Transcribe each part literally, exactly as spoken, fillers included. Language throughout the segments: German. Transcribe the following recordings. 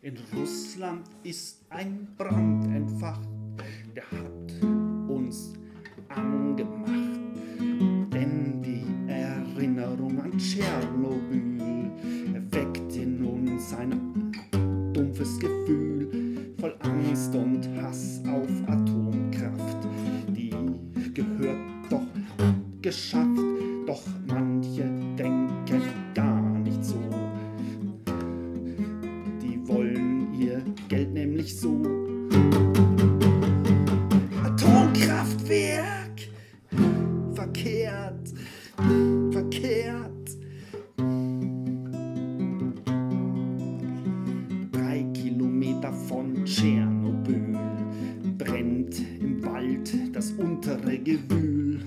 In Russland ist ein Brand entfacht, der hat uns angemacht. Denn die Erinnerung an Tschernobyl erweckt in uns ein dumpfes Gefühl voll Angst und Hass auf Atomkraft. Die gehört doch geschafft, doch manche denken gar nicht so. Die wollen ihr Geld nämlich so. Atomkraftwerk, verkehrt, verkehrt. Drei Kilometer von Tschernobyl brennt im Wald das untere Gewühl.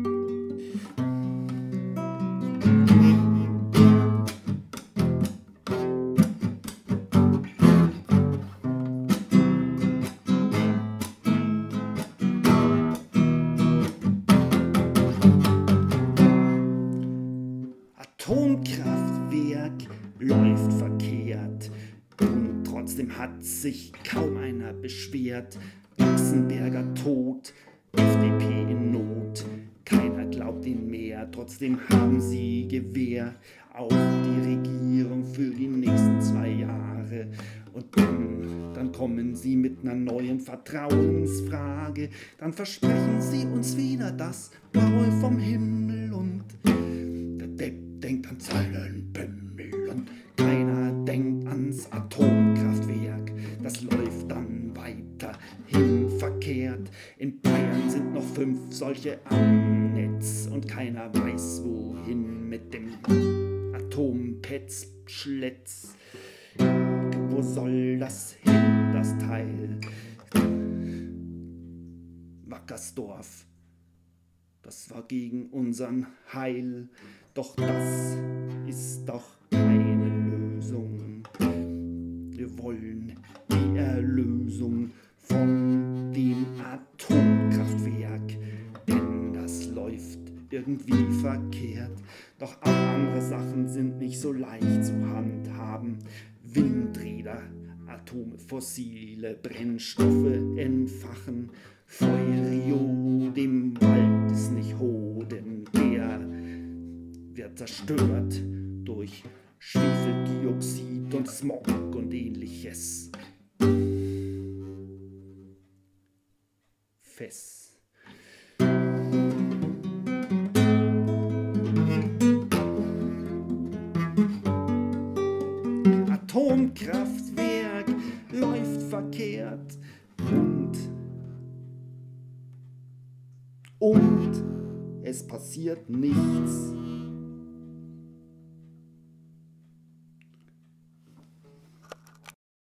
Atomkraftwerk läuft verkehrt und trotzdem hat sich kaum einer beschwert. Baxenberger tot, F D P in Not, keiner glaubt ihnen mehr, trotzdem haben sie Gewehr auf die Regierung für die nächsten zwei Jahre. Und dann, dann kommen sie mit einer neuen Vertrauensfrage, dann versprechen sie uns wieder das Blaue vom Himmel und der Depp denkt an Zeilenpimmel und keiner denkt ans Atomkraftwerk. Das läuft dann weiterhin verkehrt. In Bayern sind noch fünf solche am Netz und keiner weiß wohin mit dem Atompetzschletz. Wo soll das hin, das Teil? Wackersdorf, das war gegen unseren Heil. Doch das ist doch keine Lösung. Wir wollen die Erlösung von dem Atomkraftwerk, denn das läuft irgendwie verkehrt. Doch auch andere Sachen sind nicht so leicht zu handhaben. Windräder, Atome, fossile Brennstoffe entfachen. Feuerio, dem Wald ist nicht Hoden, der wird zerstört durch Schwefeldioxid und Smog und ähnliches. Fest. Atomkraftwerk läuft verkehrt und und es passiert nichts.